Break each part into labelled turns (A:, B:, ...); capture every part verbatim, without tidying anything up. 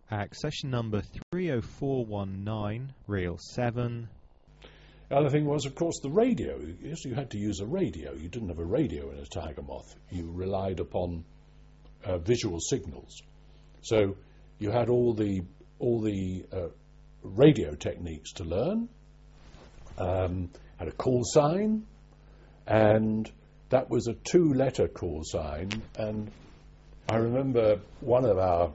A: Accession number three oh four one nine, reel seven.
B: The other thing was, of course, the radio. Yes, you had to use a radio. You didn't have a radio in a Tiger Moth. You relied upon uh, visual signals. So you had all the all the uh, radio techniques to learn. Um, had a call sign, and that was a two-letter call sign. And I remember one of our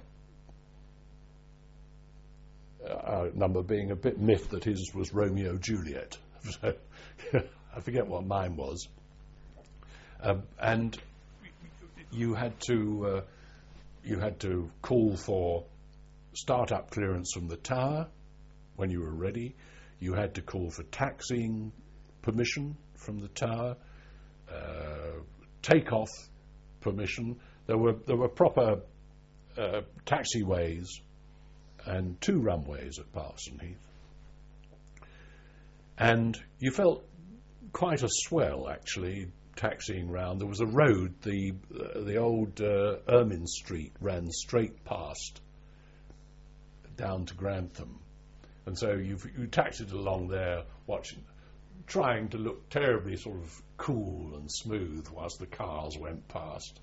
B: our number being a bit miffed that his was Romeo Juliet. So I forget what mine was. Um, and you had to uh, you had to call for start-up clearance from the tower when you were ready. You had to call for taxiing permission from the tower, uh, take-off permission. There were there were proper uh, taxiways and two runways at Parson Heath. And you felt quite a swell, actually, taxiing round. There was a road, the uh, the old uh, Ermine Street ran straight past down to Grantham. And so you you taxied along there, watching, trying to look terribly sort of cool and smooth whilst the cars went past.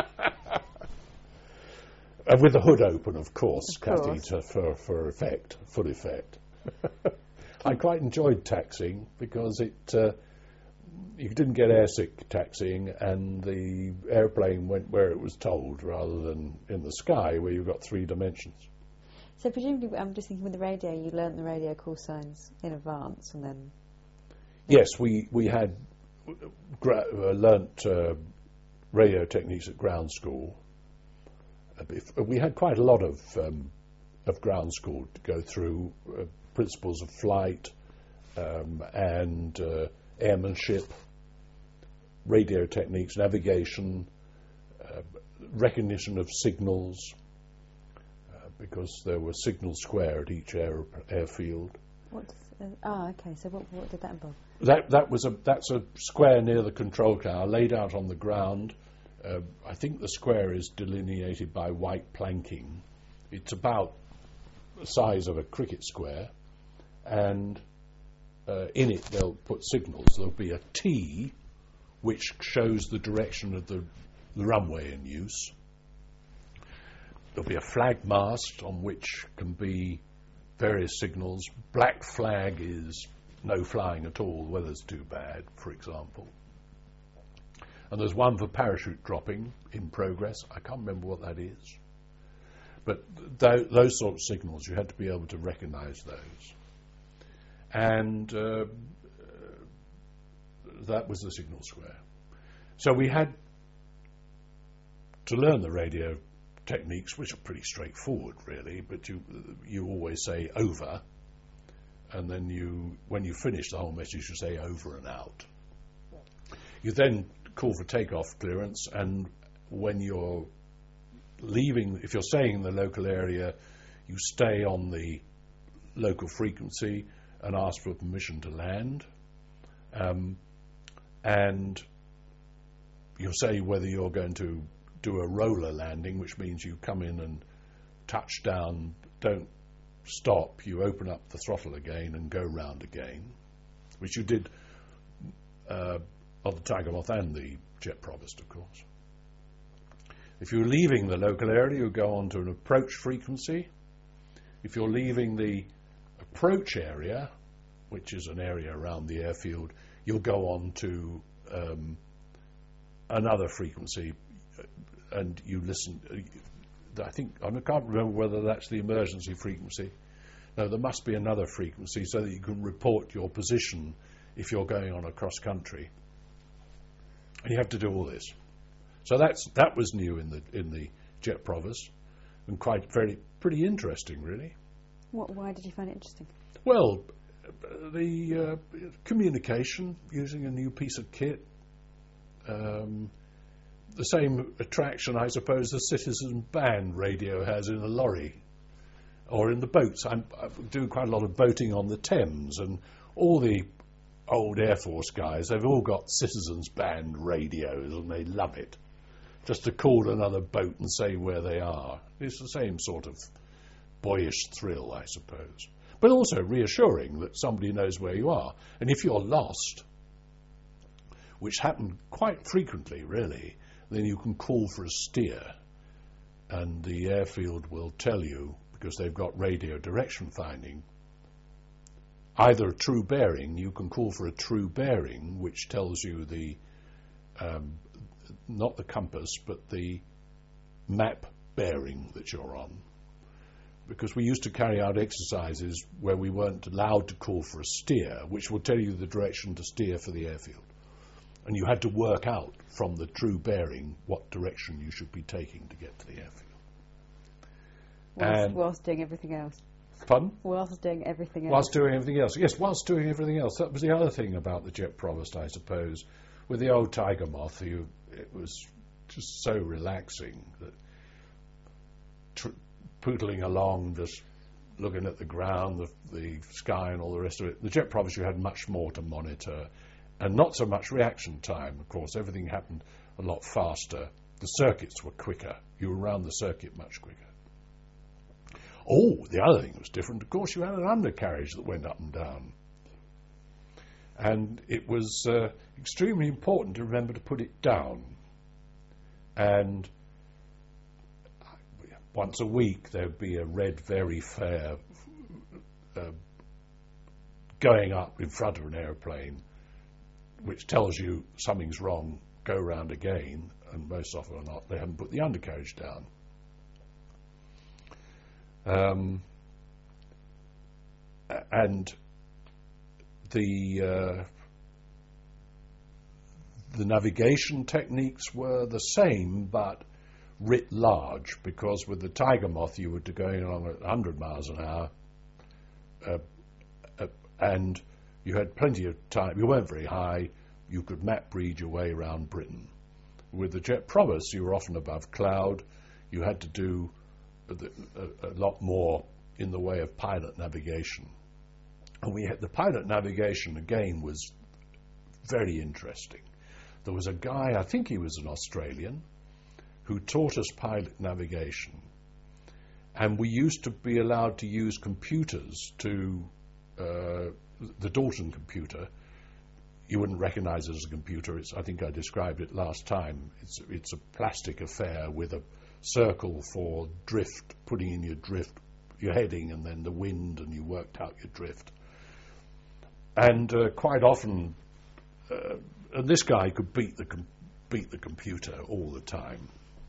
B: Uh, with the hood open, of course,
C: of course.
B: Cathy, to, for, for effect, full effect. I quite enjoyed taxiing because it uh, you didn't get airsick taxiing, and the airplane went where it was told rather than in the sky where you've got three dimensions.
C: So presumably, I'm just thinking with the radio, you learnt the radio call signs in advance and then...
B: Yes, we, we had gra- uh, learnt uh, radio techniques at ground school. We had quite a lot of um, of ground school to go through, uh, principles of flight um, and uh, airmanship, radio techniques, navigation, uh, recognition of signals, uh, because there were signal square at each air, airfield.
C: What? Uh, ah, okay. So what, what did that involve?
B: That that was a that's a square near the control tower, laid out on the ground. Uh, I think the square is delineated by white planking. It's about the size of a cricket square, and uh, in it they'll put signals. There'll be a T, which shows the direction of the, the runway in use. There'll be a flag mast on which can be various signals. Black flag is no flying at all, the weather's too bad, for example. And there's one for parachute dropping in progress. I can't remember what that is. But th- those sorts of signals, you had to be able to recognize those. And uh, that was the signal square. So we had to learn the radio techniques, which are pretty straightforward, really, but you you always say over, and then you, when you finish the whole message, you say over and out. You then call for takeoff clearance, and when you're leaving, if you're staying in the local area, you stay on the local frequency and ask for permission to land. Um, and you'll say whether you're going to do a roller landing, which means you come in and touch down, don't stop, you open up the throttle again and go round again, which you did uh, of the Tiger Moth and the Jet Provost, of course. If you're leaving the local area, you go on to an approach frequency. If you're leaving the approach area, which is an area around the airfield, you'll go on to um, another frequency, and you listen. I think I can't remember whether that's the emergency frequency. No, there must be another frequency so that you can report your position if you're going on a cross country. And you have to do all this. So that's that was new in the in the Jet Provost, and quite very pretty interesting, really.
C: What? Why did you find it interesting?
B: Well, the uh, communication using a new piece of kit, um, the same attraction, I suppose, the Citizen Band radio has in a lorry or in the boats. I'm, I do quite a lot of boating on the Thames, and all the old Air Force guys, they've all got Citizens Band radios, and they love it. Just to call another boat and say where they are. It's the same sort of boyish thrill, I suppose. But also reassuring that somebody knows where you are. And if you're lost, which happened quite frequently, really, then you can call for a steer, and the airfield will tell you, because they've got radio direction finding, either a true bearing. You can call for a true bearing, which tells you the, um, not the compass, but the map bearing that you're on. Because we used to carry out exercises where we weren't allowed to call for a steer, which will tell you the direction to steer for the airfield. And you had to work out from the true bearing what direction you should be taking to get to the airfield.
C: Whilst,
B: And-
C: whilst doing everything else.
B: Pardon?
C: Whilst doing everything else.
B: Whilst doing everything else. Yes, whilst doing everything else. That was the other thing about the Jet Provost, I suppose. With the old Tiger Moth, you, it was just so relaxing that tr- poodling along, just looking at the ground, the, the sky and all the rest of it. The Jet Provost, you had much more to monitor, and not so much reaction time. Of course, everything happened a lot faster. The circuits were quicker. You were around the circuit much quicker. Oh, the other thing was different. Of course, you had an undercarriage that went up and down. And it was uh, extremely important to remember to put it down. And once a week there would be a red very fair uh, going up in front of an aeroplane, which tells you something's wrong, go round again, and most often or not they haven't put the undercarriage down. Um, and the uh, the navigation techniques were the same, but writ large, because with the Tiger Moth you were going along at one hundred miles an hour, uh, uh, and you had plenty of time. You weren't very high. You could map read your way around Britain. With the Jet Provost, you were often above cloud. You had to do a, a lot more in the way of pilot navigation. And we had the pilot navigation again was very interesting. There was a guy, I think he was an Australian, who taught us pilot navigation, and we used to be allowed to use computers to uh, the Dalton computer. You wouldn't recognize it as a computer. It's, I think I described it last time. It's it's a plastic affair with a circle for drift, putting in your drift, your heading, and then the wind, and you worked out your drift. And uh, quite often, uh, and this guy could beat the com- beat the computer all the time.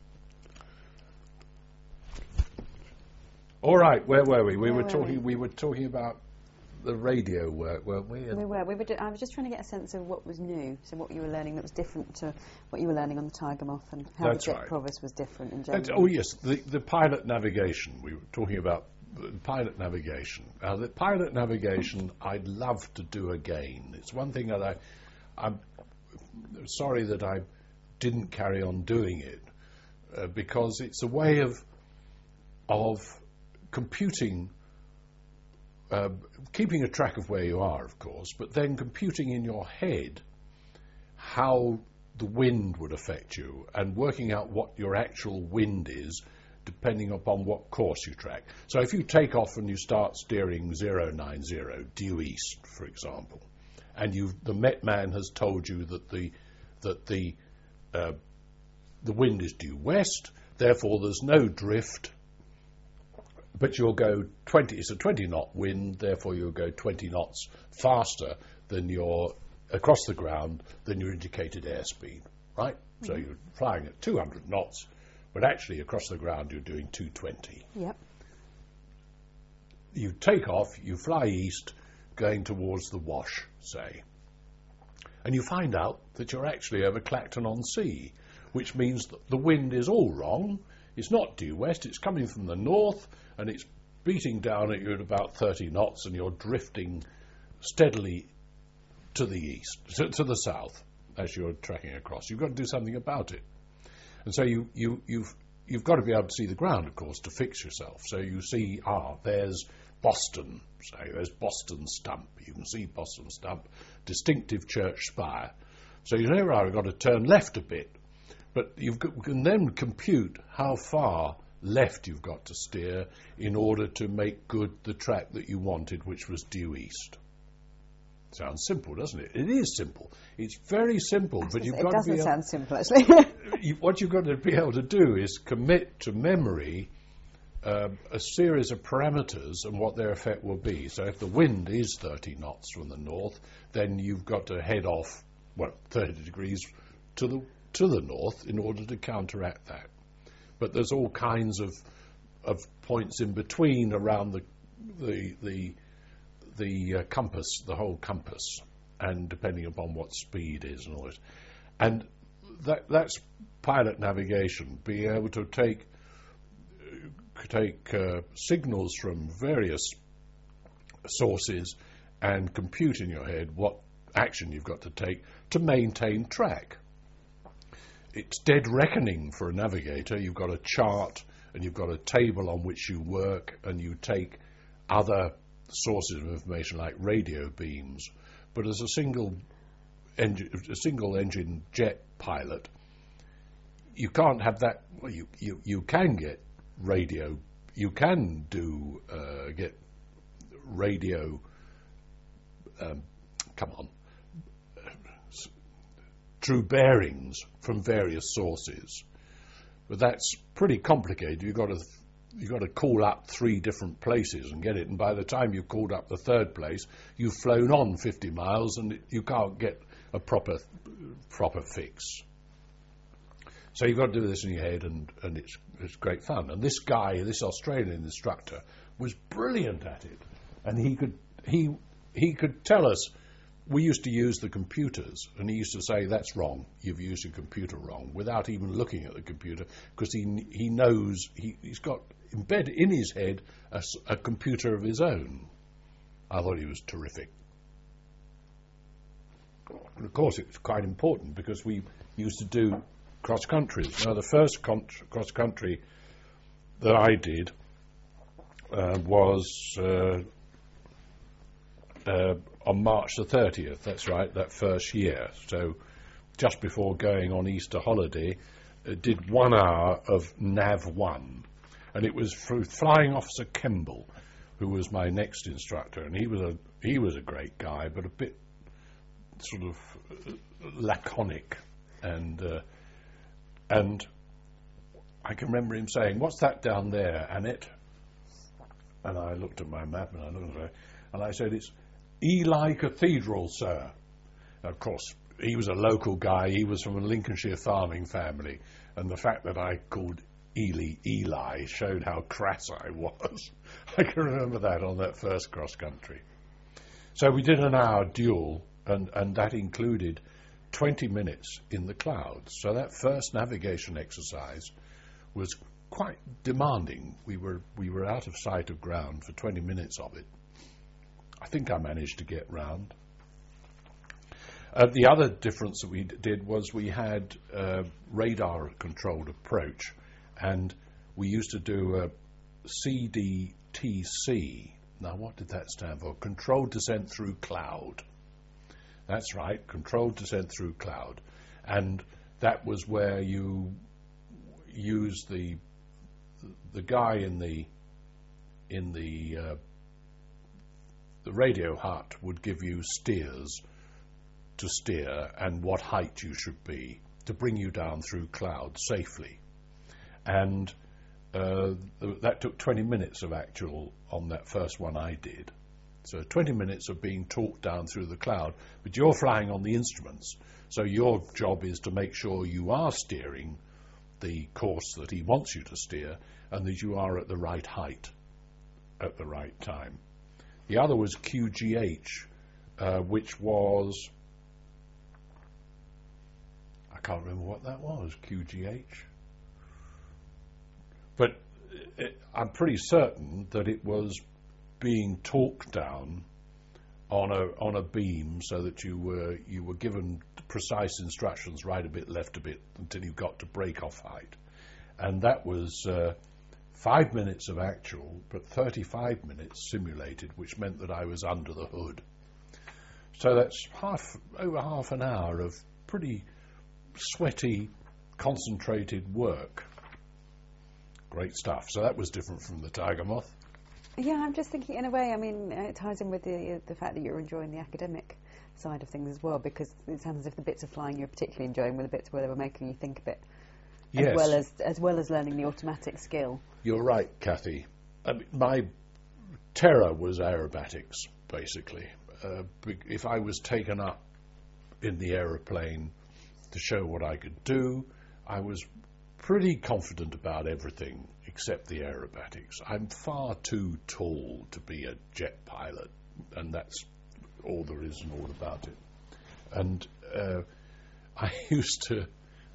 B: All right, where were we? We
C: Where
B: were
C: were
B: talking.
C: we?
B: We were talking about the radio work, weren't we?
C: We were. We were. Do- I was just trying to get a sense of what was new, so what you were learning that was different to what you were learning on the Tiger Moth, and how
B: That's
C: the Jet
B: right.
C: Provost was different in
B: That's-
C: general.
B: oh yes, the, the pilot navigation. We were talking about the pilot navigation. Now, the pilot navigation, I'd love to do again. It's one thing that I, I'm sorry that I didn't carry on doing it, uh, because it's a way of of computing, uh, keeping a track of where you are, of course, but then computing in your head how the wind would affect you and working out what your actual wind is depending upon what course you track. So if you take off and you start steering zero nine zero due east, for example, and you the Met man has told you that the that the uh, the wind is due west, therefore there's no drift, but you'll go twenty. It's a twenty knot wind, therefore you'll go twenty knots faster than your across the ground than your indicated airspeed, right? Mm-hmm. So you're flying at two hundred knots, but actually across the ground you're doing two twenty.
C: Yep.
B: You take off, you fly east, going towards the Wash, say, and you find out that you're actually over Clacton-on-Sea, which means that the wind is all wrong. It's not due west, it's coming from the north, and it's beating down at you at about thirty knots, and you're drifting steadily to the east, to, to the south, as you're tracking across. You've got to do something about it. And so you, you, you've, you've got to be able to see the ground, of course, to fix yourself. So you see, ah, there's Boston, say, there's Boston Stump. You can see Boston Stump, distinctive church spire. So you know, right, I've got to turn left a bit. But you can then compute how far left you've got to steer in order to make good the track that you wanted, which was due east. Sounds simple, doesn't it? It is simple. It's very simple, but you've
C: it
B: got to be
C: doesn't
B: able,
C: sound simple, actually.
B: you, what you've got to be able to do is commit to memory uh, a series of parameters and what their effect will be. So if the wind is thirty knots from the north, then you've got to head off, well, thirty degrees to the to the north in order to counteract that. But there's all kinds of of points in between around the the the the uh, compass, the whole compass, and depending upon what speed is and all this. And that that's pilot navigation, being able to take take uh, signals from various sources and compute in your head what action you've got to take to maintain track. It's dead reckoning for a navigator. You've got a chart and you've got a table on which you work, and you take other sources of information like radio beams. But as a single engine, a single engine jet pilot, you can't have that. Well, you, you, you can get radio. You can do uh, get radio. Um, come on. True bearings from various sources, but that's pretty complicated. You've got to you've got to call up three different places and get it, and by the time you've called up the third place, you've flown on fifty miles and you can't get a proper proper fix. So you've got to do this in your head, and, and it's it's great fun. And this guy, this Australian instructor, was brilliant at it, and he could he he could tell us. We used to use the computers, and he used to say, that's wrong, you've used your computer wrong, without even looking at the computer, because he he knows, he, he's got embedded in his head a, a computer of his own. I thought he was terrific. And of course, it was quite important, because we used to do cross-country. Now, the first con- cross-country that I did uh, was... Uh, uh, on March the thirtieth, that's right, that first year. So just before going on Easter holiday, uh, did one hour of Nav one. And it was through Flying Officer Kemble, who was my next instructor. And he was a he was a great guy, but a bit sort of uh, laconic. And, uh, and I can remember him saying, what's that down there, Annette? And I looked at my map, and I looked at it, and I said, it's Ely Cathedral, sir. Now, of course, he was a local guy. He was from a Lincolnshire farming family. And the fact that I called Ely Eli showed how crass I was. I can remember that on that first cross-country. So we did an hour duel, and, and that included twenty minutes in the clouds. So that first navigation exercise was quite demanding. We were, we were out of sight of ground for twenty minutes of it. I think I managed to get round. Uh, the other difference that we d- did was we had uh, radar-controlled approach, and we used to do a C D T C. Now, what did that stand for? Controlled Descent Through Cloud. That's right, Controlled Descent Through Cloud. And that was where you used the the guy in the in the uh, the radio hut would give you steers to steer and what height you should be to bring you down through clouds safely. And uh, th- that took twenty minutes of actual on that first one I did. So twenty minutes of being talked down through the cloud, but you're flying on the instruments. So your job is to make sure you are steering the course that he wants you to steer and that you are at the right height at the right time. The other was Q G H, uh, which was, I can't remember what that was, Q G H. But it, I'm pretty certain that it was being talked down on a on a beam so that you were you were given precise instructions, right a bit, left a bit, until you got to break-off height. And that was uh, five minutes of actual, but thirty-five minutes simulated, which meant that I was under the hood. So that's half over half an hour of pretty sweaty, concentrated work. great stuff. So that was different from the Tiger Moth.
C: Yeah, I'm just thinking in a way, I mean, it ties in with the the fact that you're enjoying the academic side of things as well, because it sounds as if the bits of flying you're particularly enjoying were the bits where they were making you think a bit,
B: Yes.
C: as well as as well as learning the automatic skill.
B: You're right, Kathy. I mean, my terror was aerobatics, basically. Uh, be- if I was taken up in the aeroplane to show what I could do, I was pretty confident about everything except the aerobatics. I'm far too tall to be a jet pilot, and that's all there is and all about it. And uh, I used to...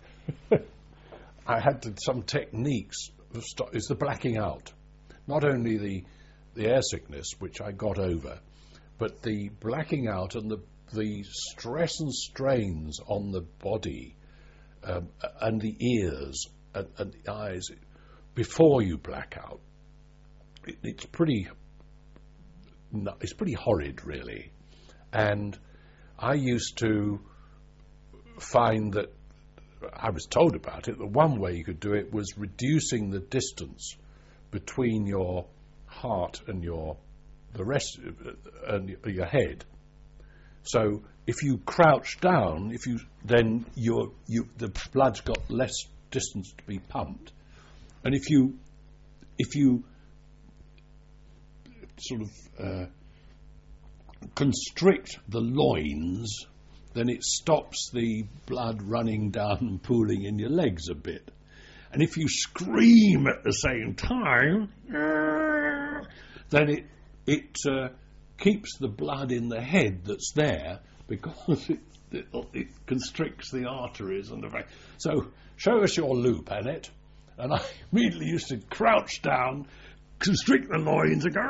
B: I had to, some techniques. Of st- it's the blacking out. Not only the the air sickness, which I got over, but the blacking out and the the stress and strains on the body um, and the ears and, and the eyes before you black out. It, it's pretty. no- It's pretty horrid, really. And I used to find that. I was told about it, that one way you could do it was reducing the distance between your heart and your the rest and your head. So if you crouch down, if you then your you the blood's got less distance to be pumped, and if you if you sort of uh, constrict the loins, then it stops the blood running down and pooling in your legs a bit. And if you scream at the same time, then it it uh, keeps the blood in the head that's there, because it, it, it constricts the arteries and the veins. So show us your loop, Annette. And I immediately used to crouch down, constrict the loins, and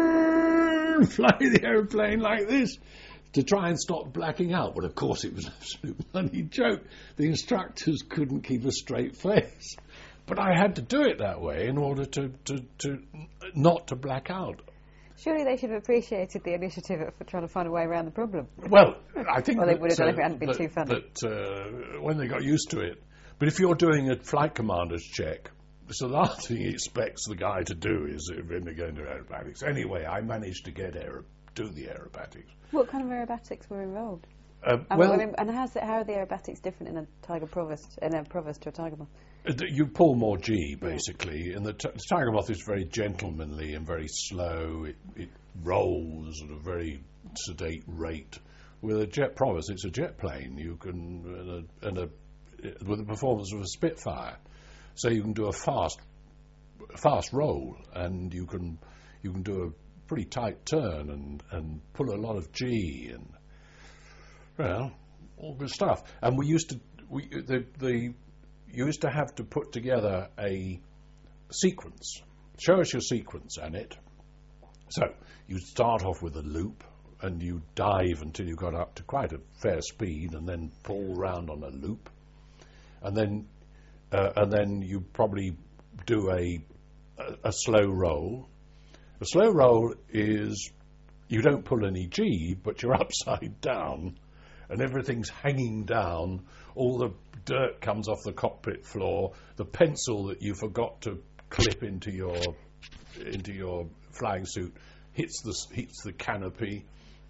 B: go fly the aeroplane like this, to try and stop blacking out. But of course it was an absolute bloody joke. The instructors couldn't keep a straight face. But I had to do it that way in order to, to, to not to black out.
C: Surely they should have appreciated the initiative for trying to find a way around the problem.
B: Well, I think
C: Well, they
B: that,
C: would have done
B: uh,
C: if it hadn't been
B: that,
C: too funny.
B: That uh, when they got used to it. But if you're doing a flight commander's check, so the last thing he expects the guy to do is uh, when they're going to aerobatics. Anyway, I managed to get aer- do the aerobatics.
C: What kind of aerobatics were involved?
B: Uh,
C: I
B: well,
C: mean, and how's it, how are the aerobatics different in a Tiger Provost, in a Provost to a Tiger Moth?
B: Uh, th- You pull more G, basically, and the, t- the Tiger Moth is very gentlemanly and very slow. It, it rolls at a very sedate rate. With a Jet Provost, it's a jet plane. You can, and a, and a, with the performance of a Spitfire, so you can do a fast, fast roll, and you can, you can do a pretty tight turn and, and pull a lot of G, and well, all good stuff. And we used to, we the the. You used to have to put together a sequence. Show us your sequence, Annette. So you'd start off with a loop, and you dive until you got up to quite a fair speed, and then pull round on a loop, and then uh, and then you probably do a, a a slow roll. A slow roll is you don't pull any G, but you're upside down, and everything's hanging down. All the dirt comes off the cockpit floor. The pencil that you forgot to clip into your into your flying suit hits the hits the canopy.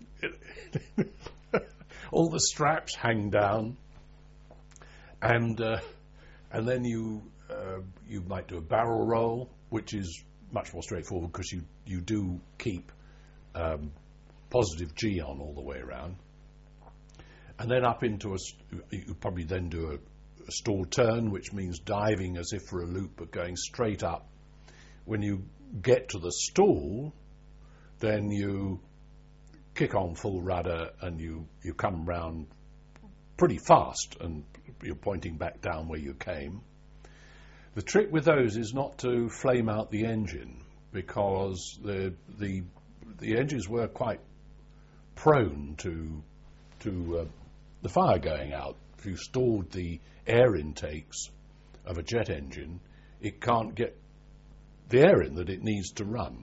B: All the straps hang down, and uh, and then you uh, you might do a barrel roll, which is much more straightforward because you you do keep um, positive G on all the way around. And then up into a, you probably then do a, a stall turn, which means diving as if for a loop, but going straight up. When you get to the stall, then you kick on full rudder and you, you come round pretty fast, and you're pointing back down where you came. The trick with those is not to flame out the engine, because the the the engines were quite prone to to uh, the fire going out. If you stalled the air intakes of a jet engine, it can't get the air in that it needs to run.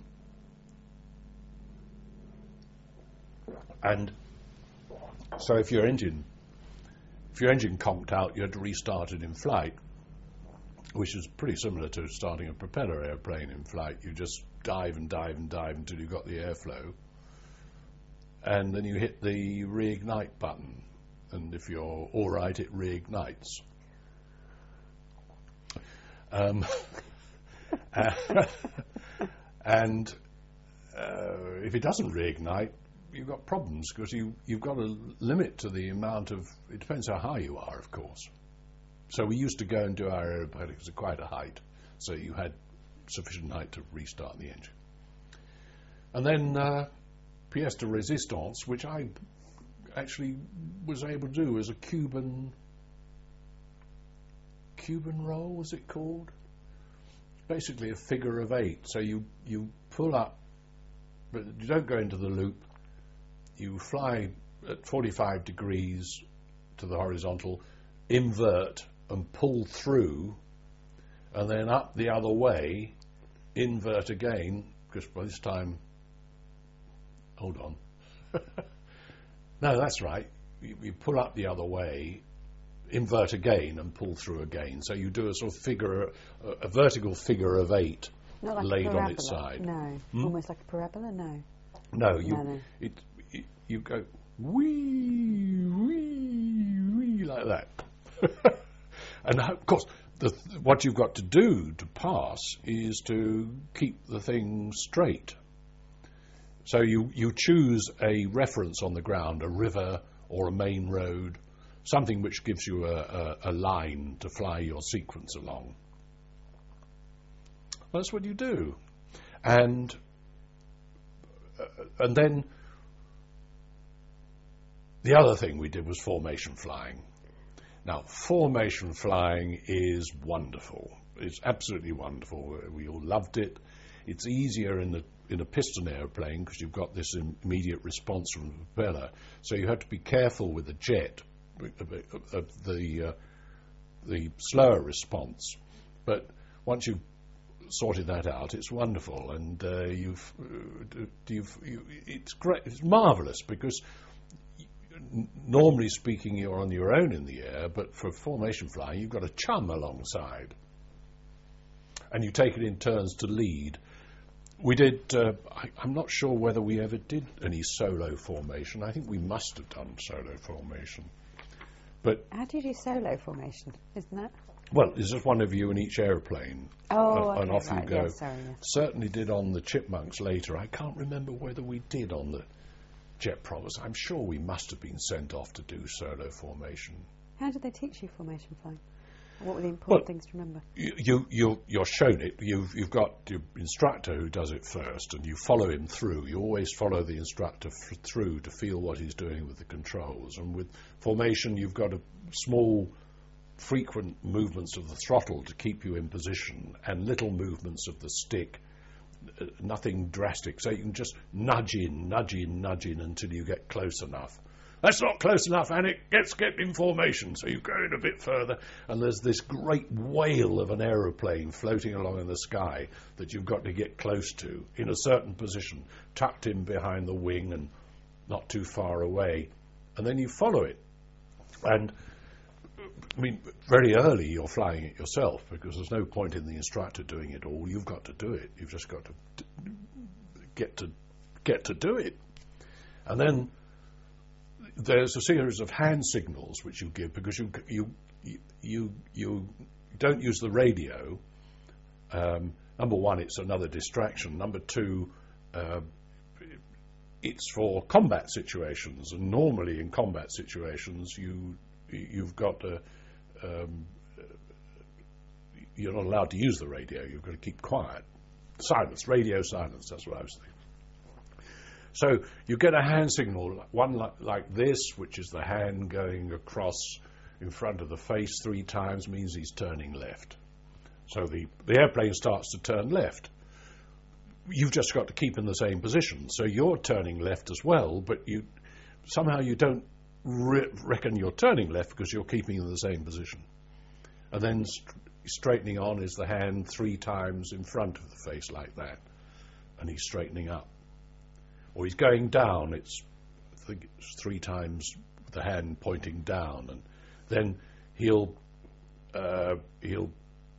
B: And so if your engine if your engine conked out, you had to restart it in flight. which is pretty similar to starting a propeller airplane in flight. You just dive and dive and dive until you've got the airflow, and then you hit the reignite button, and if you're all right, it reignites. Um, and uh, if it doesn't reignite, you've got problems, because you, you've got a limit to the amount of, it depends how high you are, of course. So we used to go and do our aerobatic at quite a height, so you had sufficient height to restart the engine. And then uh, pièce de résistance, which I actually was able to do as a Cuban, Cuban roll, was it called? Basically a figure of eight. So you, you pull up, but you don't go into the loop. You fly at forty-five degrees to the horizontal, invert and pull through, and then up the other way, invert again, because by this time, hold on. No, that's right. You, you pull up the other way, invert again, and pull through again. So you do a sort of figure, a, a vertical figure of eight,
C: Not like
B: laid
C: a
B: on
C: parabola.
B: its side.
C: No,
B: Hmm?
C: almost like a parabola. No,
B: No, you
C: No, no.
B: It, it you go wee wee wee like that, and of course the, what you've got to do to pass is to keep the thing straight. So you you choose a reference on the ground, a river or a main road, something which gives you a, a, a line to fly your sequence along. That's what you do, and uh, and then the other thing we did was formation flying. Now, formation flying is wonderful. It's absolutely wonderful. We all loved it. It's easier in the in a piston airplane because you've got this immediate response from the propeller. So you have to be careful with the jet of the uh, the slower response. But once you've sorted that out, it's wonderful, and uh, you've uh, you've you, it's great. It's marvelous because normally speaking, you're on your own in the air, but for formation flying, you've got a chum alongside, and you take it in turns to lead. We did, uh, I, I'm not sure whether we ever did any solo formation. I think we must have done solo formation. But
C: how do you do solo formation? Isn't that?
B: Well, it's just one of you in each aeroplane.
C: Oh,
B: and, and
C: okay,
B: off
C: right,
B: you go.
C: yes, sorry, yes.
B: Certainly did on the Chipmunks later. I can't remember whether we did on the Jet Promise. I'm sure we must have been sent off to do solo formation.
C: How did they teach you formation flying? What were the important
B: Well,
C: things to remember?
B: You, you, you, you're shown it. You've, you've got your instructor who does it first, and you follow him through. You always follow the instructor f- through to feel what he's doing with the controls. And with formation, you've got a small, frequent movements of the throttle to keep you in position, and little movements of the stick, uh, nothing drastic. So you can just nudge in, nudge in, nudge in until you get close enough. That's not close enough, and it gets kept in formation. So you go in a bit further, and there's this great whale of an aeroplane floating along in the sky that you've got to get close to in a certain position, tucked in behind the wing and not too far away. And then you follow it. And, I mean, very early you're flying it yourself because there's no point in the instructor doing it all. You've got to do it. You've just got to get to get to do it. And then there's a series of hand signals which you give because you you you you don't use the radio. Um, number one, it's another distraction. Number two, uh, it's for combat situations, and normally in combat situations, you you've got to um, you're not allowed to use the radio. You've got to keep quiet, silence, radio silence. That's what I was thinking. So you get a hand signal, one like, like this, which is the hand going across in front of the face three times, means he's turning left. So the, the airplane starts to turn left. You've just got to keep in the same position. So you're turning left as well, but you somehow you don't re- reckon you're turning left because you're keeping in the same position. And then st- straightening on is the hand three times in front of the face like that. And he's straightening up. Or he's going down, it's, I think it's three times the hand pointing down, and then he'll uh, he'll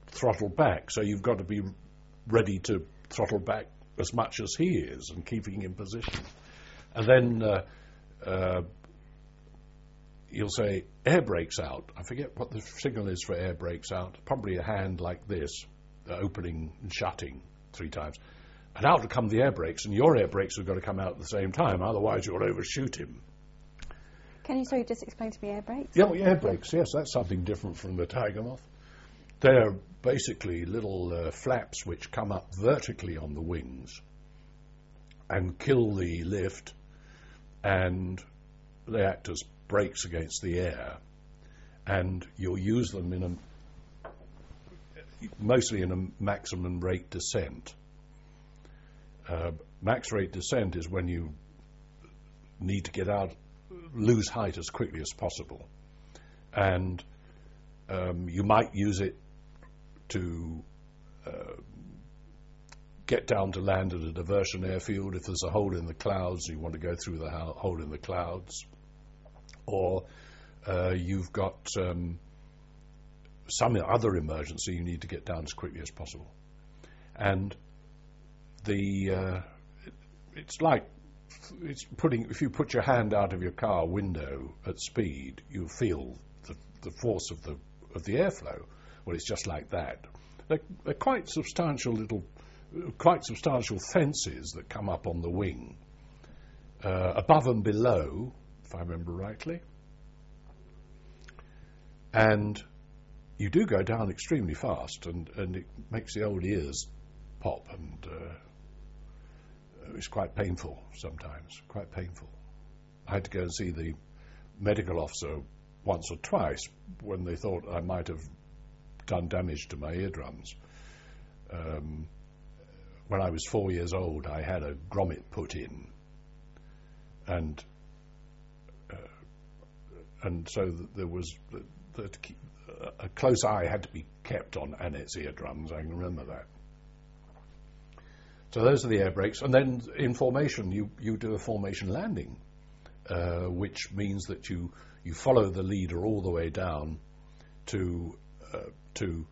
B: throttle back, so you've got to be ready to throttle back as much as he is and keeping in position. And then uh, uh, you'll say, air brakes out. I forget what the signal is for air brakes out. Probably a hand like this, uh, opening and shutting three times. And out to come the air brakes, and your air brakes have got to come out at the same time, otherwise you'll overshoot him.
C: Can you, sorry, just explain to me air brakes?
B: Yeah, well, air brakes, yes, that's something different from the Tiger Moth. They're basically little uh, flaps which come up vertically on the wings and kill the lift, and they act as brakes against the air. And you'll use them in a, mostly in a maximum rate descent. Uh, max rate descent is when you need to get out, lose height as quickly as possible. And um, you might use it to uh, get down to land at a diversion airfield if there's a hole in the clouds, you want to go through the ho- hole in the clouds. Or uh, you've got um, some other emergency you need to get down as quickly as possible. And the uh, it, it's like it's putting, if you put your hand out of your car window at speed, you feel the, the force of the of the airflow. Well, it's just like that. They're, they're quite substantial little, quite substantial fences that come up on the wing, uh, above and below, if I remember rightly. And you do go down extremely fast, and, and it makes the old ears pop, and uh, it's quite painful sometimes, quite painful. I had to go and see the medical officer once or twice when they thought I might have done damage to my eardrums. Um, when I was four years old, I had a grommet put in, and uh, and so there was the, the, a close eye had to be kept on Annette's eardrums. I can remember that. So those are the air brakes, and then in formation, you you do a formation landing, uh, which means that you you follow the leader all the way down to uh, to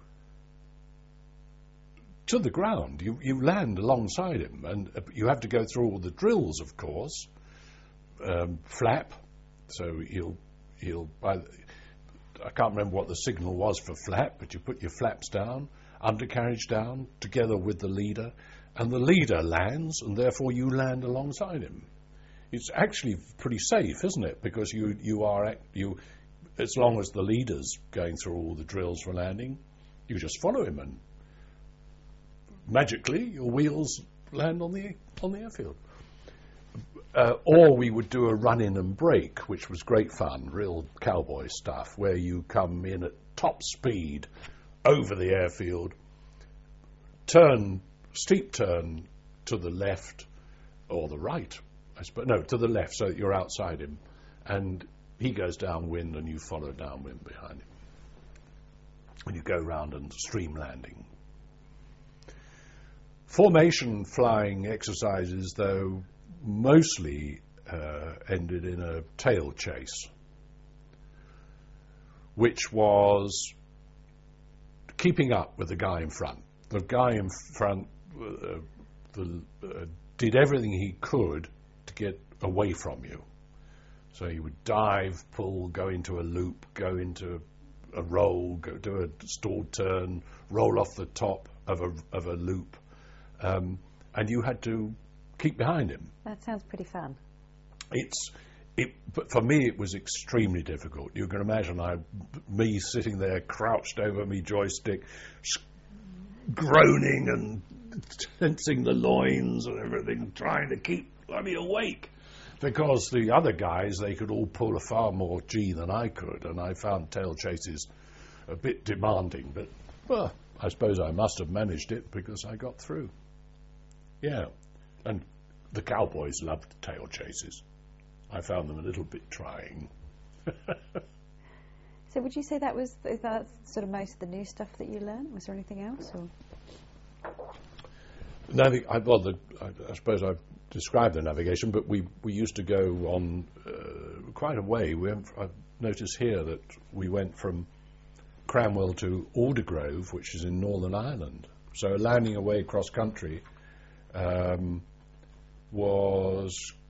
B: to the ground. You you land alongside him, and uh, you have to go through all the drills, of course. Um, flap, so he'll he'll. I, I can't remember what the signal was for flap, but you put your flaps down, undercarriage down, together with the leader, and the leader lands, and therefore you land alongside him. It's actually pretty safe, isn't it? Because you you are you, as long as the leader's going through all the drills for landing, you just follow him, and magically your wheels land on the on the airfield. Uh, or we would do a run-in and brake, which was great fun, real cowboy stuff, where you come in at top speed over the airfield, turn, steep turn to the left or the right, I suppose, no, to the left, so that you're outside him, and he goes downwind and you follow downwind behind him. And you go round and stream landing. Formation flying exercises, though, mostly uh, ended in a tail chase, which was keeping up with the guy in front. The guy in front uh, the, uh, did everything he could to get away from you. So he would dive, pull, go into a loop, go into a roll, go do a stalled turn, roll off the top of a of a loop, um, and you had to keep behind him.
C: That sounds pretty fun.
B: It's it, but for me it was extremely difficult. You can imagine I, me sitting there crouched over me joystick, groaning and tensing the loins and everything, trying to keep me awake. Because the other guys, they could all pull a far more G than I could, and I found tail chases a bit demanding. But, well, I suppose I must have managed it because I got through. Yeah, and the cowboys loved tail chases. I found them a little bit trying.
C: So would you say that was is that sort of most of the new stuff that you learned? Was there anything else? Or?
B: Navi- I, well, the, I, I suppose I've described the navigation, but we, we used to go on uh, quite a way. We went, I've noticed here that we went from Cranwell to Aldergrove, which is in Northern Ireland. So landing away cross country um, was